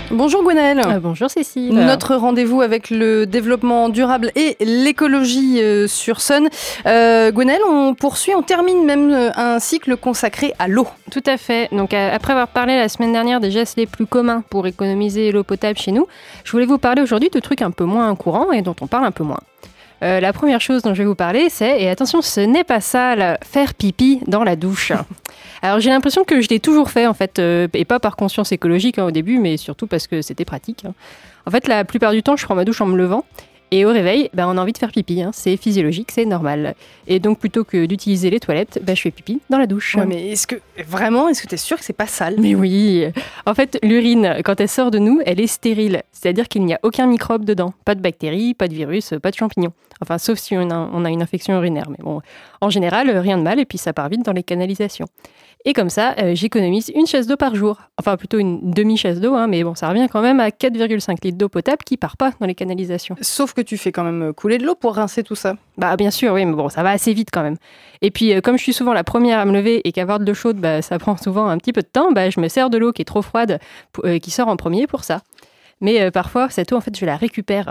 Bonjour Gwenaëlle. Bonjour Cécile. Notre rendez-vous avec le développement durable et l'écologie sur Sun. Gwenaëlle, on termine même un cycle consacré à l'eau. Tout à fait. Donc après avoir parlé la semaine dernière des gestes les plus communs pour économiser l'eau potable chez nous, je voulais vous parler aujourd'hui de trucs un peu moins courants et dont on parle un peu moins. La première chose dont je vais vous parler, c'est, et attention, ce n'est pas sale, faire pipi dans la douche. Alors j'ai l'impression que je l'ai toujours fait en fait, et pas par conscience écologique au début, mais surtout parce que c'était pratique. En fait, la plupart du temps, je prends ma douche en me levant, et au réveil, on a envie de faire pipi, c'est physiologique, c'est normal. Et donc plutôt que d'utiliser les toilettes, je fais pipi dans la douche. Ouais, mais est-ce que t'es sûr que c'est pas sale ? Mais oui. En fait, l'urine, quand elle sort de nous, elle est stérile. C'est-à-dire qu'il n'y a aucun microbe dedans. Pas de bactéries, pas de virus, pas de champignons. Enfin, sauf si on a une infection urinaire. Mais bon, en général, rien de mal, et puis ça part vite dans les canalisations. Et comme ça, j'économise une chasse d'eau par jour. Enfin, plutôt une demi-chasse d'eau, mais bon, ça revient quand même à 4,5 litres d'eau potable qui part pas dans les canalisations. Sauf que tu fais quand même couler de l'eau pour rincer tout ça. Bien sûr, oui, mais bon, ça va assez vite quand même. Et puis, comme je suis souvent la première à me lever et qu'avoir de l'eau chaude, ça prend souvent un petit peu de temps, je me sers de l'eau qui est trop froide, qui sort en premier pour ça. Mais parfois, cette eau, en fait, je la récupère.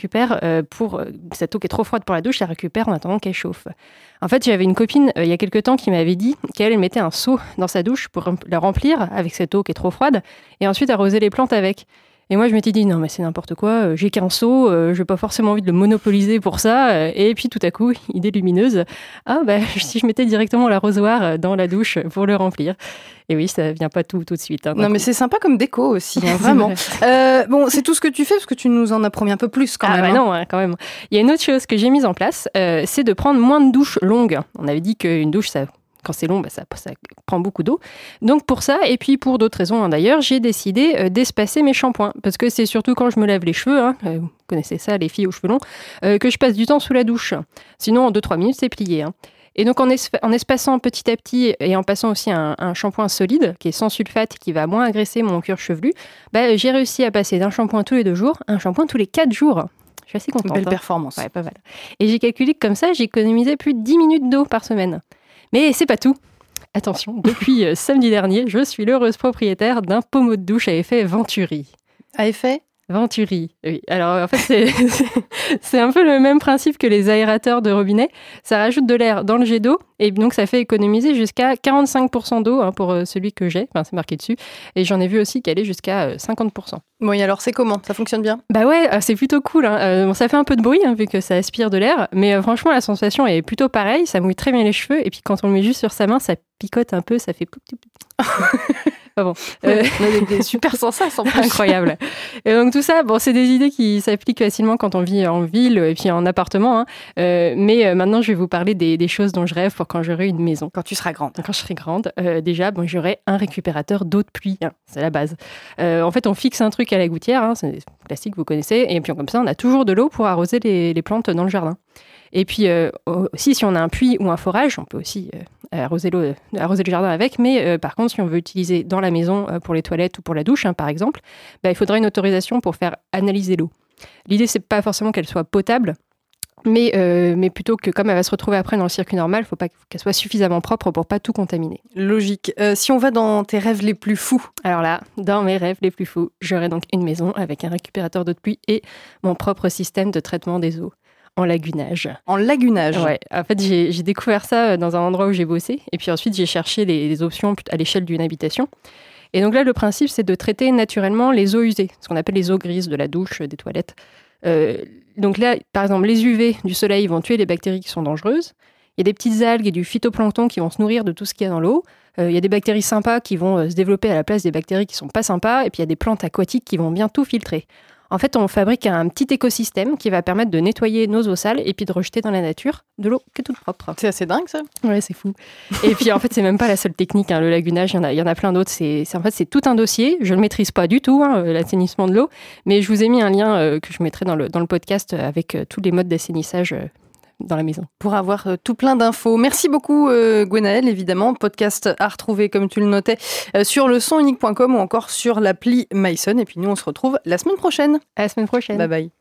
Pour cette eau qui est trop froide pour la douche, je la récupère en attendant qu'elle chauffe. En fait, j'avais une copine, il y a quelques temps, qui m'avait dit qu'elle mettait un seau dans sa douche pour la remplir avec cette eau qui est trop froide et ensuite arroser les plantes avec. Et moi, je m'étais dit, non, mais c'est n'importe quoi, j'ai qu'un seau, je n'ai pas forcément envie de le monopoliser pour ça. Et puis, tout à coup, idée lumineuse, si je mettais directement l'arrosoir dans la douche pour le remplir. Et oui, ça vient pas tout de suite. Non, mais c'est sympa comme déco aussi, vraiment. C'est tout ce que tu fais, parce que tu nous en as promis un peu plus quand même. Non, quand même. Il y a une autre chose que j'ai mise en place, c'est de prendre moins de douches longues. On avait dit qu'une douche, quand c'est long, ça prend beaucoup d'eau. Donc pour ça, et puis pour d'autres raisons d'ailleurs, j'ai décidé d'espacer mes shampoings. Parce que c'est surtout quand je me lave les cheveux, vous connaissez ça, les filles aux cheveux longs, que je passe du temps sous la douche. Sinon, en 2-3 minutes, c'est plié. Et donc en espaçant petit à petit et en passant aussi un shampoing solide, qui est sans sulfate, qui va moins agresser mon cuir chevelu, j'ai réussi à passer d'un shampoing tous les 2 jours à un shampoing tous les 4 jours. Je suis assez contente. Belle performance. Ouais, pas mal. Et j'ai calculé que comme ça, j'économisais plus de 10 minutes d'eau par semaine. Mais c'est pas tout. Attention, depuis samedi dernier, je suis l'heureuse propriétaire d'un pommeau de douche à effet Venturi. À effet Venturi, oui. Alors, en fait, c'est un peu le même principe que les aérateurs de robinet. Ça rajoute de l'air dans le jet d'eau et donc ça fait économiser jusqu'à 45% d'eau pour celui que j'ai. C'est marqué dessus. Et j'en ai vu aussi qu'elle est jusqu'à 50%. Bon, et alors, c'est comment ? Ça fonctionne bien ? Ouais, c'est plutôt cool. Ça fait un peu de bruit vu que ça aspire de l'air. Mais franchement, la sensation est plutôt pareille. Ça mouille très bien les cheveux. Et puis, quand on le met juste sur sa main, ça picote un peu. Ça fait... On a des super sensations. Incroyable. Et donc tout ça, c'est des idées qui s'appliquent facilement quand on vit en ville et puis en appartement. Mais maintenant, je vais vous parler des choses dont je rêve pour quand j'aurai une maison. Quand tu seras grande. Quand je serai grande, déjà, j'aurai un récupérateur d'eau de pluie. C'est la base. En fait, on fixe un truc à la gouttière. C'est classique, vous connaissez. Et puis comme ça, on a toujours de l'eau pour arroser les plantes dans le jardin. Et puis aussi, si on a un puits ou un forage, on peut aussi arroser le jardin avec. Mais par contre, si on veut utiliser dans la maison pour les toilettes ou pour la douche, par exemple, il faudra une autorisation pour faire analyser l'eau. L'idée, c'est pas forcément qu'elle soit potable, mais plutôt que comme elle va se retrouver après dans le circuit normal, il faut pas qu'elle soit suffisamment propre pour pas tout contaminer. Logique. Si on va dans tes rêves les plus fous. Alors là, dans mes rêves les plus fous, j'aurai donc une maison avec un récupérateur d'eau de pluie et mon propre système de traitement des eaux. En lagunage. En lagunage ? Ouais. En fait, j'ai découvert ça dans un endroit où j'ai bossé. Et puis ensuite, j'ai cherché les options à l'échelle d'une habitation. Et donc là, le principe, c'est de traiter naturellement les eaux usées, ce qu'on appelle les eaux grises de la douche, des toilettes. Donc là, par exemple, les UV du soleil vont tuer les bactéries qui sont dangereuses. Il y a des petites algues et du phytoplancton qui vont se nourrir de tout ce qu'il y a dans l'eau. Il y a des bactéries sympas qui vont se développer à la place des bactéries qui ne sont pas sympas. Et puis il y a des plantes aquatiques qui vont bien tout filtrer. En fait, on fabrique un petit écosystème qui va permettre de nettoyer nos eaux sales et puis de rejeter dans la nature de l'eau qui est toute propre. C'est assez dingue, ça. Ouais, c'est fou. Et puis, en fait, c'est même pas la seule technique, le lagunage. Il y en a plein d'autres. En fait, c'est tout un dossier. Je le maîtrise pas du tout, l'assainissement de l'eau. Mais je vous ai mis un lien que je mettrai dans le podcast avec tous les modes d'assainissage dans la maison. Pour avoir tout plein d'infos. Merci beaucoup Gwenaëlle, évidemment. Podcast à retrouver, comme tu le notais, sur lesonunique.com ou encore sur l'appli mySun. Et puis nous, on se retrouve la semaine prochaine. À la semaine prochaine. Bye bye.